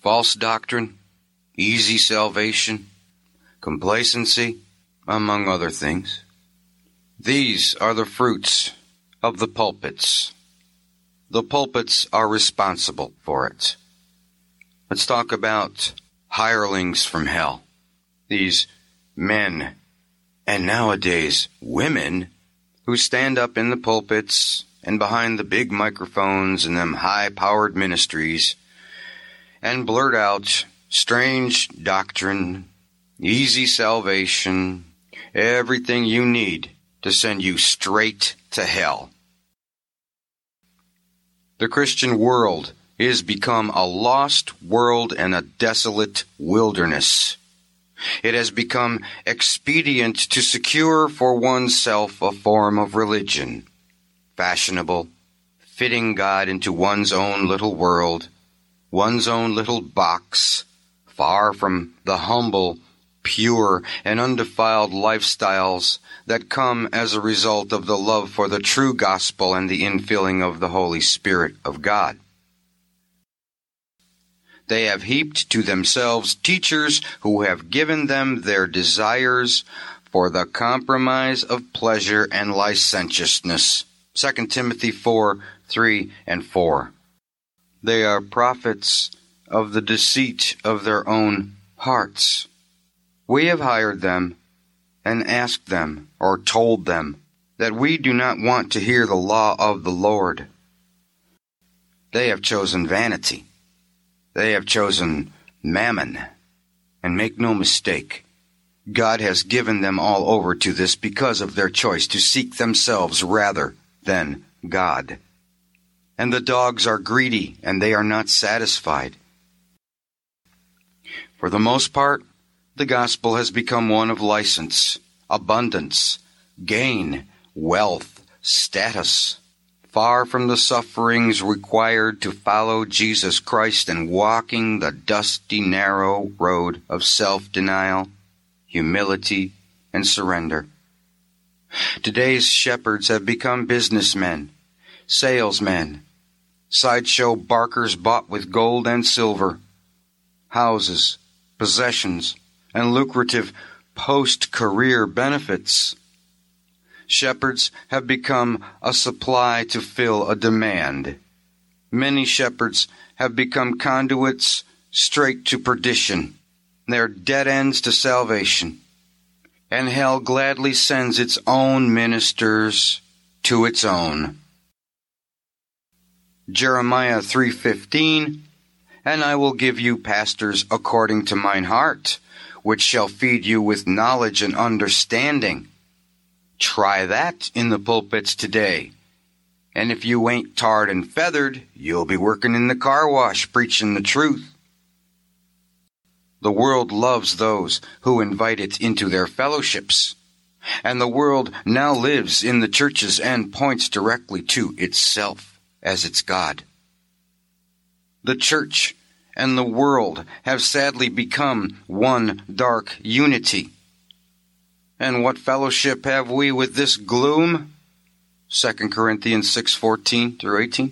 false doctrine, easy salvation, complacency, among other things. These are the fruits of the pulpits. The pulpits are responsible for it. Let's talk about hirelings from hell. These men, and nowadays women, who stand up in the pulpits and behind the big microphones in them high-powered ministries and blurt out strange doctrine, easy salvation, everything you need to send you straight to hell. The Christian world is become a lost world and a desolate wilderness. It has become expedient to secure for oneself a form of religion, fashionable, fitting God into one's own little world, one's own little box, far from the humble, pure, and undefiled lifestyles that come as a result of the love for the true gospel and the infilling of the Holy Spirit of God. They have heaped to themselves teachers who have given them their desires for the compromise of pleasure and licentiousness. 2 Timothy 4:3 and 4. They are prophets of the deceit of their own hearts. We have hired them and asked them or told them that we do not want to hear the law of the Lord. They have chosen vanity. They have chosen mammon. And make no mistake, God has given them all over to this because of their choice to seek themselves rather than God. And the dogs are greedy, and they are not satisfied. For the most part, the gospel has become one of license, abundance, gain, wealth, status, far from the sufferings required to follow Jesus Christ and walking the dusty, narrow road of self-denial, humility, and surrender. Today's shepherds have become businessmen, salesmen, sideshow barkers bought with gold and silver, houses, possessions, and lucrative post-career benefits. Shepherds have become a supply to fill a demand. Many shepherds have become conduits straight to perdition. They're dead ends to salvation. And hell gladly sends its own ministers to its own. Jeremiah 3:15, and I will give you pastors according to mine heart, which shall feed you with knowledge and understanding. Try that in the pulpits today. And if you ain't tarred and feathered, you'll be working in the car wash preaching the truth. The world loves those who invite it into their fellowships. And the world now lives in the churches and points directly to itself as its God. The church and the world have sadly become one dark unity. And what fellowship have we with this gloom? 2 Corinthians 6:14 through 18.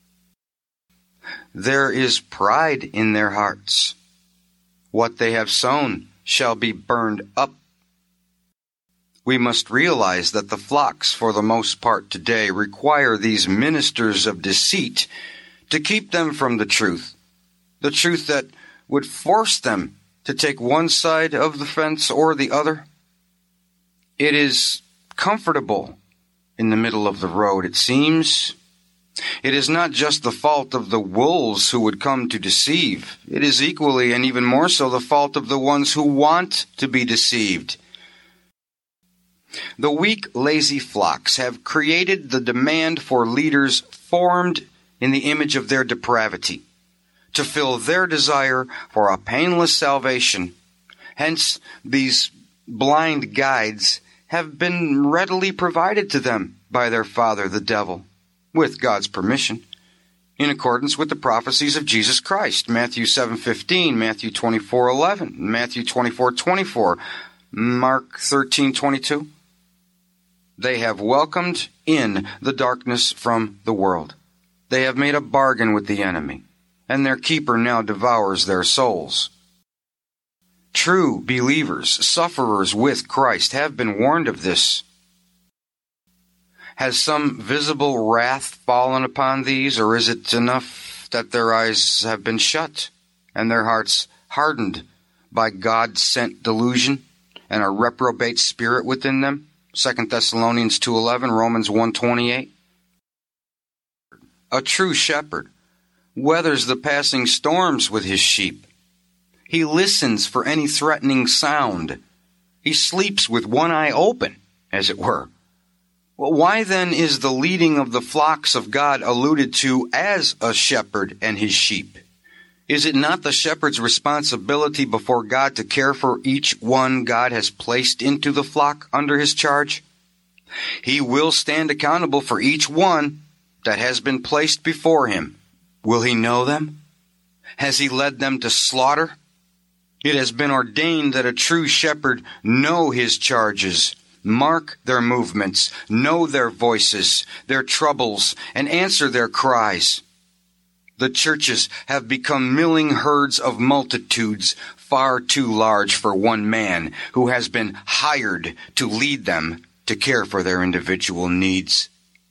There is pride in their hearts. What they have sown shall be burned up. We must realize that the flocks, for the most part today, require these ministers of deceit to keep them from the truth that would force them to take one side of the fence or the other. It is comfortable in the middle of the road, it seems. It is not just the fault of the wolves who would come to deceive. It is equally and even more so the fault of the ones who want to be deceived. The weak, lazy flocks have created the demand for leaders formed in the image of their depravity, to fill their desire for a painless salvation. Hence, these blind guides have been readily provided to them by their father, the devil, with God's permission, in accordance with the prophecies of Jesus Christ. Matthew 7:15, Matthew 24:11, Matthew 24:24, Mark 13:22. They have welcomed in the darkness from the world. They have made a bargain with the enemy, and their keeper now devours their souls. True believers, sufferers with Christ, have been warned of this. Has some visible wrath fallen upon these, or is it enough that their eyes have been shut and their hearts hardened by God-sent delusion and a reprobate spirit within them? 2 Thessalonians 2:11, Romans 1:28. A true shepherd weathers the passing storms with his sheep. He listens for any threatening sound. He sleeps with one eye open, as it were. Well, why then is the leading of the flocks of God alluded to as a shepherd and his sheep? Is it not the shepherd's responsibility before God to care for each one God has placed into the flock under his charge? He will stand accountable for each one that has been placed before him. Will he know them? Has he led them to slaughter? It has been ordained that a true shepherd know his charges, mark their movements, know their voices, their troubles, and answer their cries. The churches have become milling herds of multitudes far too large for one man who has been hired to lead them to care for their individual needs.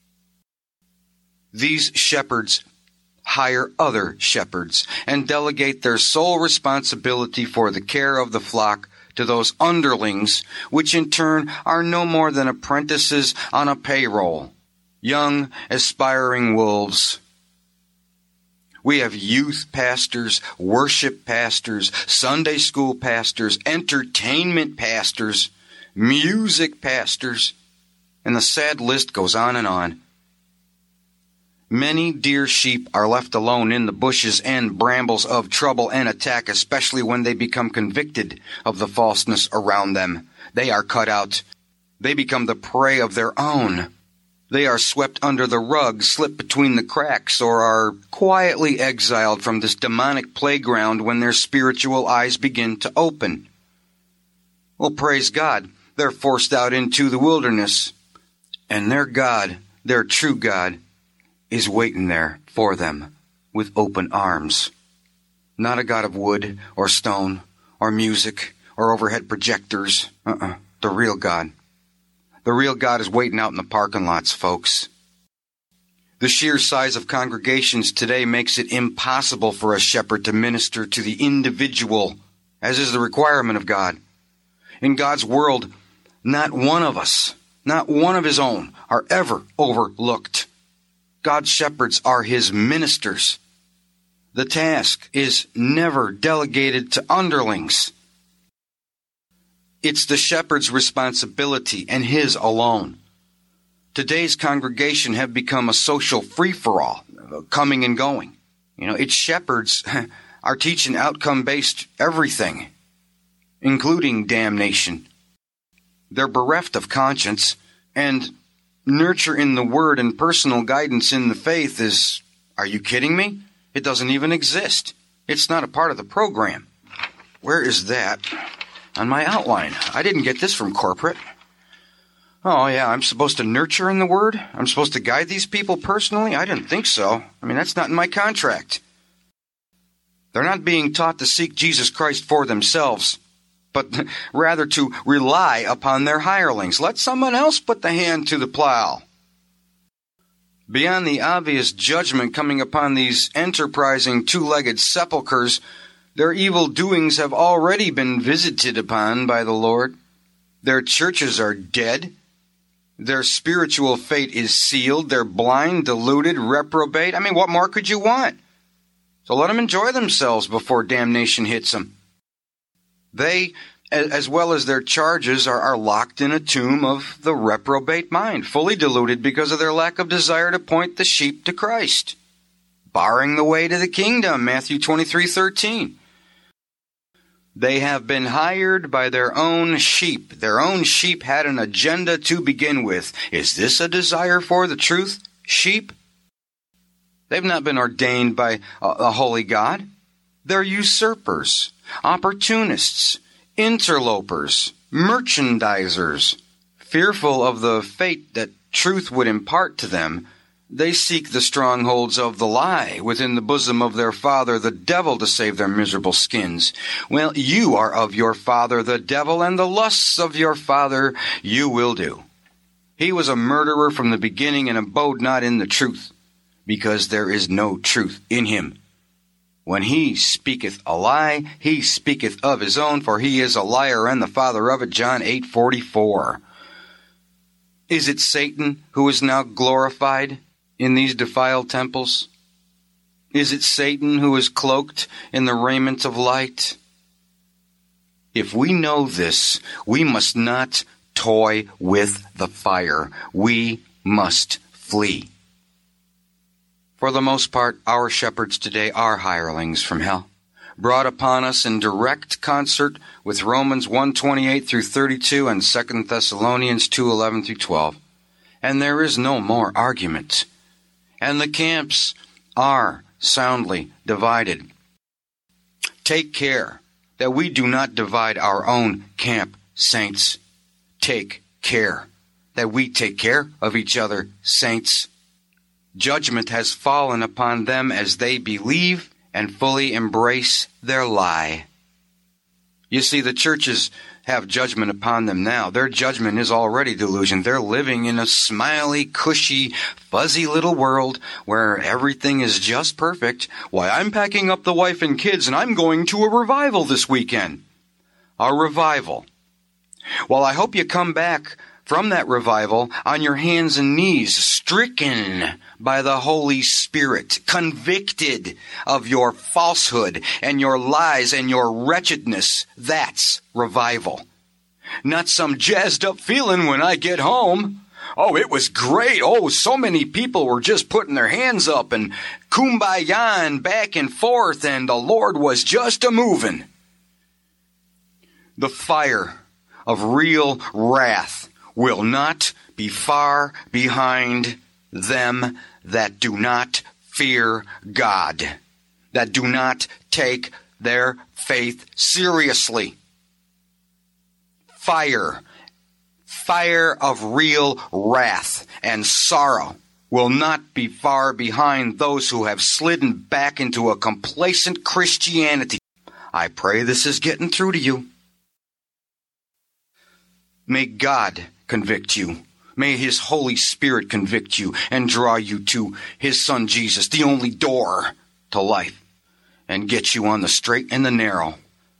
These shepherds hire other shepherds and delegate their sole responsibility for the care of the flock to those underlings, which in turn are no more than apprentices on a payroll, young, aspiring wolves. We have youth pastors, worship pastors, Sunday school pastors, entertainment pastors, music pastors, and the sad list goes on and on. Many dear sheep are left alone in the bushes and brambles of trouble and attack, especially when they become convicted of the falseness around them. They are cut out. They become the prey of their own. They are swept under the rug, slip between the cracks, or are quietly exiled from this demonic playground when their spiritual eyes begin to open. Well, praise God, they're forced out into the wilderness, and their God, their true God, is waiting there for them with open arms. Not a God of wood or stone or music or overhead projectors. The real God. The real God is waiting out in the parking lots, folks. The sheer size of congregations today makes it impossible for a shepherd to minister to the individual, as is the requirement of God. In God's world, not one of us, not one of his own, are ever overlooked. God's shepherds are his ministers. The task is never delegated to underlings. It's the shepherd's responsibility and his alone. Today's congregation have become a social free-for-all, coming and going. Its shepherds are teaching outcome-based everything, including damnation. They're bereft of conscience, and nurture in the Word and personal guidance in the faith is, are you kidding me? It doesn't even exist. It's not a part of the program. Where is that? On my outline. I didn't get this from corporate. Oh, yeah, I'm supposed to nurture in the Word? I'm supposed to guide these people personally? I didn't think so. That's not in my contract. They're not being taught to seek Jesus Christ for themselves, but rather to rely upon their hirelings. Let someone else put the hand to the plow. Beyond the obvious judgment coming upon these enterprising two-legged sepulchres, their evil doings have already been visited upon by the Lord. Their churches are dead. Their spiritual fate is sealed. They're blind, deluded, reprobate. What more could you want? So let them enjoy themselves before damnation hits them. They, as well as their charges, are locked in a tomb of the reprobate mind, fully deluded because of their lack of desire to point the sheep to Christ, barring the way to the kingdom, Matthew 23:13. They have been hired by their own sheep. Their own sheep had an agenda to begin with. Is this a desire for the truth, sheep? They've not been ordained by a holy God. They're usurpers, opportunists, interlopers, merchandisers. Fearful of the fate that truth would impart to them, They seek the strongholds of the lie within the bosom of their father, the devil, to save their miserable skins. Well, you are of your father, the devil, and the lusts of your father you will do. He was a murderer from the beginning and abode not in the truth, because there is no truth in him. When he speaketh a lie, he speaketh of his own, for he is a liar and the father of it. John 8:44. Is it Satan who is now glorified in these defiled temples? Is it Satan who is cloaked in the raiment of light? If we know this, we must not toy with the fire. We must flee. For the most part, our shepherds today are hirelings from hell, brought upon us in direct concert with Romans 1:28 through 32 and 2 Thessalonians 2:11 through 12. And there is no more argument. And the camps are soundly divided. Take care that we do not divide our own camp, saints. Take care that we take care of each other, saints. Judgment has fallen upon them as they believe and fully embrace their lie. You see, the churches have judgment upon them now. Their judgment is already delusion. They're living in a smiley, cushy, fuzzy little world where everything is just perfect. Why, I'm packing up the wife and kids and I'm going to a revival this weekend. A revival. Well, I hope you come back from that revival on your hands and knees, stricken by the Holy Spirit, convicted of your falsehood and your lies and your wretchedness. That's revival. Not some jazzed up feeling when I get home. Oh, it was great. Oh, so many people were just putting their hands up and kumbaya and back and forth, and the Lord was just a-moving. The fire of real wrath will not be far behind them that do not fear God, that do not take their faith seriously. Fire of real wrath and sorrow will not be far behind those who have slidden back into a complacent Christianity. I pray this is getting through to you. May God convict you. May His Holy Spirit convict you and draw you to His Son Jesus, the only door to life, and get you on the straight and the narrow.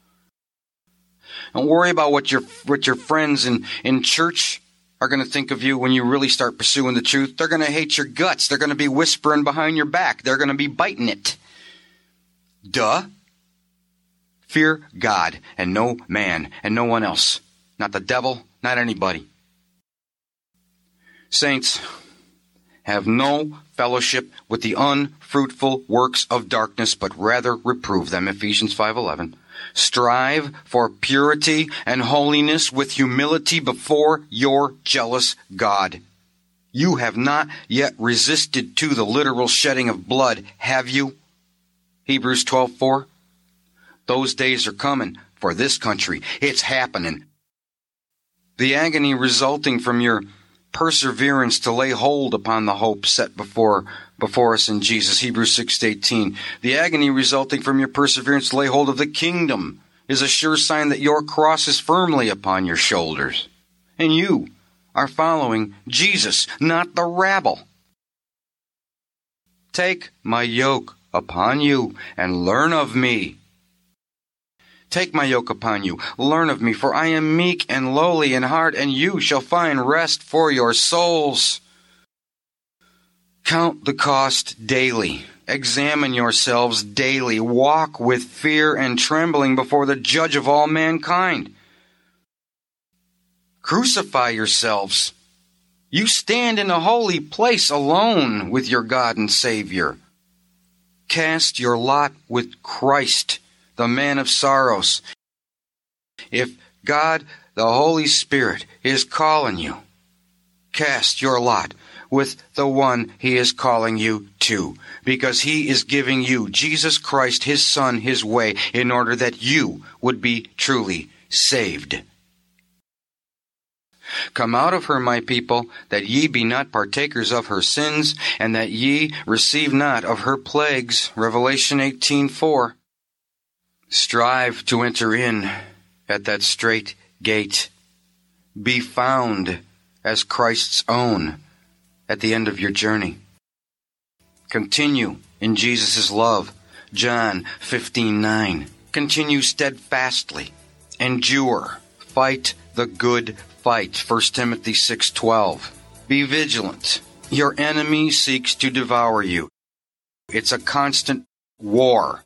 Don't worry about what your friends in church are going to think of you when you really start pursuing the truth. They're going to hate your guts. They're going to be whispering behind your back. They're going to be biting it. Duh. Fear God and no man and no one else. Not the devil, not anybody. Saints, have no fellowship with the unfruitful works of darkness, but rather reprove them. Ephesians 5:11. Strive for purity and holiness with humility before your jealous God. You have not yet resisted to the literal shedding of blood, have you? Hebrews 12:4. Those days are coming for this country. It's happening. The agony resulting from your perseverance to lay hold upon the hope set before us in Jesus, Hebrews 6:18. The agony resulting from your perseverance to lay hold of the kingdom is a sure sign that your cross is firmly upon your shoulders. And you are following Jesus, not the rabble. Take my yoke upon you and learn of me. Take my yoke upon you, learn of me, for I am meek and lowly in heart, and you shall find rest for your souls. Count the cost daily. Examine yourselves daily. Walk with fear and trembling before the judge of all mankind. Crucify yourselves. You stand in a holy place alone with your God and Savior. Cast your lot with Christ, the man of sorrows. If God, the Holy Spirit, is calling you, cast your lot with the one He is calling you to, because He is giving you, Jesus Christ, His Son, His way, in order that you would be truly saved. Come out of her, my people, that ye be not partakers of her sins, and that ye receive not of her plagues. Revelation 18:4. Strive to enter in at that strait gate. Be found as Christ's own at the end of your journey. Continue in Jesus' love. John 15:9. Continue steadfastly. Endure. Fight the good fight. 1 Timothy 6:12. Be vigilant. Your enemy seeks to devour you. It's a constant war